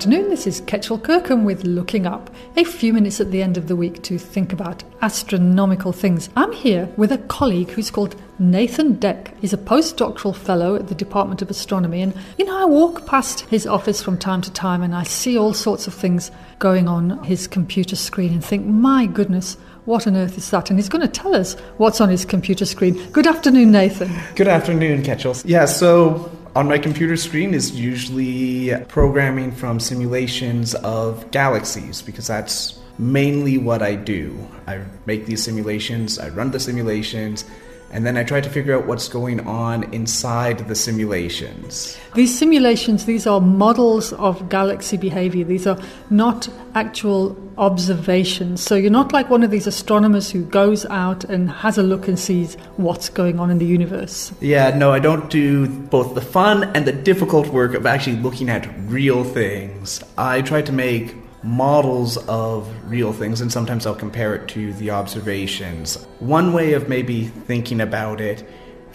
afternoon, this is Ketchel Kirkham with Looking Up, a few minutes at the end of the week to think about astronomical things. I'm here with a colleague who's called Nathan Deck. He's a postdoctoral fellow at the Department of Astronomy, and I walk past his office from time to time and I see all sorts of things going on his computer screen and think, my goodness, what on earth is that? And he's going to tell us what's on his computer screen. Good afternoon, Nathan. Good afternoon, Ketchel. Yeah, so on my computer screen is usually programming from simulations of galaxies, because that's mainly what I do. I make these simulations, I run the simulations, and then I try to figure out what's going on inside the simulations. These simulations, these are models of galaxy behavior. These are not actual observations. So you're not like one of these astronomers who goes out and has a look and sees what's going on in the universe. Yeah, no, I don't do both the fun and the difficult work of actually looking at real things. I try to make models of real things, and sometimes I'll compare it to the observations. One way of maybe thinking about it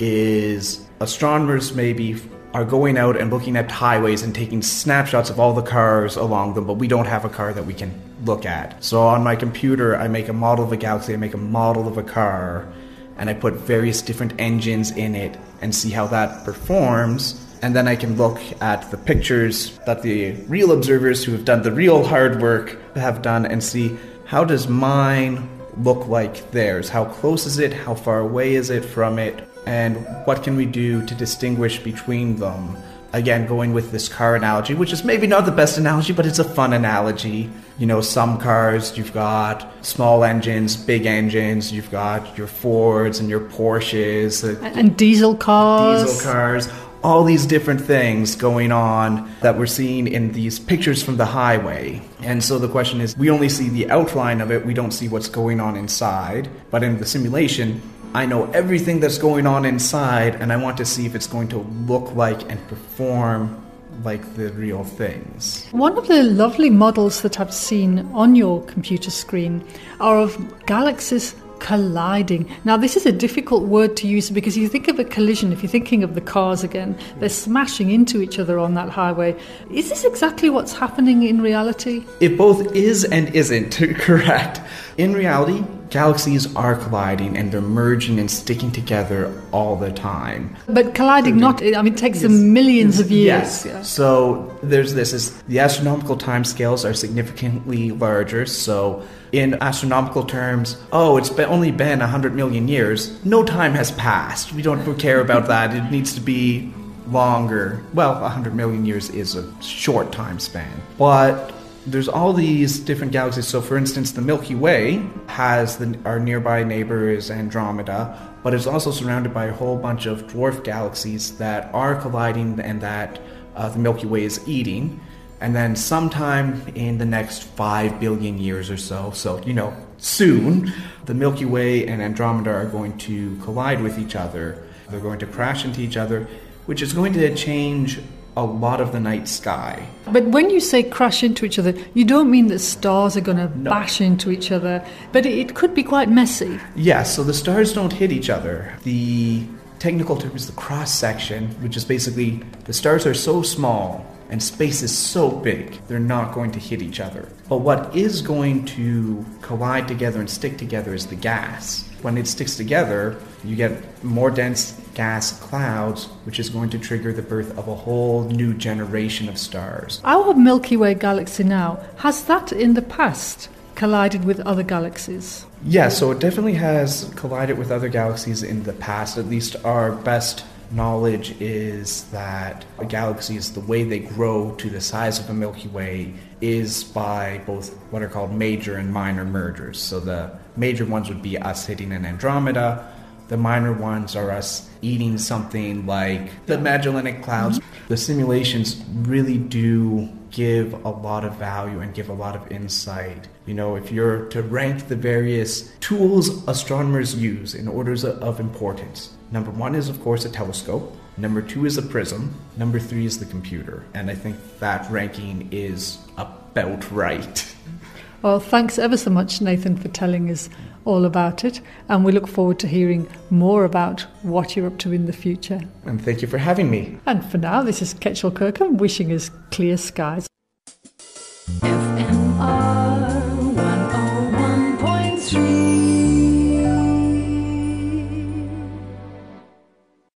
is astronomers maybe are going out and looking at highways and taking snapshots of all the cars along them, but we don't have a car that we can look at. So on my computer, I make a model of a galaxy, I make a model of a car, and I put various different engines in it and see how that performs. And then I can look at the pictures that the real observers who have done the real hard work have done and see, how does mine look like theirs? How close is it? How far away is it from it? And what can we do to distinguish between them? Again, going with this car analogy, which is maybe not the best analogy, but it's a fun analogy. You know, some cars, you've got small engines, big engines, you've got your Fords and your Porsches. And diesel cars. Diesel cars. All these different things going on that we're seeing in these pictures from the highway. And so the question is, we only see the outline of it, we don't see what's going on inside. But in the simulation, I know everything that's going on inside, and I want to see if it's going to look like and perform like the real things. One of the lovely models that I've seen on your computer screen are of galaxies colliding. Now, this is a difficult word to use because you think of a collision, if you're thinking of the cars again, they're smashing into each other on that highway. Is this exactly what's happening in reality? It both is and isn't, correct. In reality, galaxies are colliding and they're merging and sticking together all the time. But colliding it takes them millions of years. Yes. Yeah. So there's this, the astronomical timescales are significantly larger. So in astronomical terms, it's only been 100 million years. No time has passed. We don't care about that. It needs to be longer. Well, 100 million years is a short time span. But there's all these different galaxies. So, for instance, the Milky Way has our nearby neighbor is Andromeda, but it's also surrounded by a whole bunch of dwarf galaxies that are colliding and that the Milky Way is eating. And then sometime in the next 5 billion years or so, soon, the Milky Way and Andromeda are going to collide with each other. They're going to crash into each other, which is going to change a lot of the night sky. But when you say crash into each other, you don't mean that stars are going to bash into each other, but it could be quite messy. Yes, so the stars don't hit each other. The technical term is the cross-section, which is basically the stars are so small and space is so big, they're not going to hit each other. But what is going to collide together and stick together is the gas. When it sticks together, you get more dense gas clouds, which is going to trigger the birth of a whole new generation of stars. Our Milky Way galaxy now, has that in the past collided with other galaxies? Yeah, so it definitely has collided with other galaxies in the past. At least our best knowledge is that galaxies, the way they grow to the size of a Milky Way is by both what are called major and minor mergers. So the major ones would be us hitting an Andromeda. The minor ones are us eating something like the Magellanic Clouds. The simulations really do give a lot of value and give a lot of insight. You know, if you're to rank the various tools astronomers use in orders of importance, number 1 is, of course, a telescope. Number 2 is a prism. Number 3 is the computer. And I think that ranking is about right. Well, thanks ever so much, Nathan, for telling us all about it. And we look forward to hearing more about what you're up to in the future. And thank you for having me. And for now, this is Ketchel Kirkham wishing us clear skies.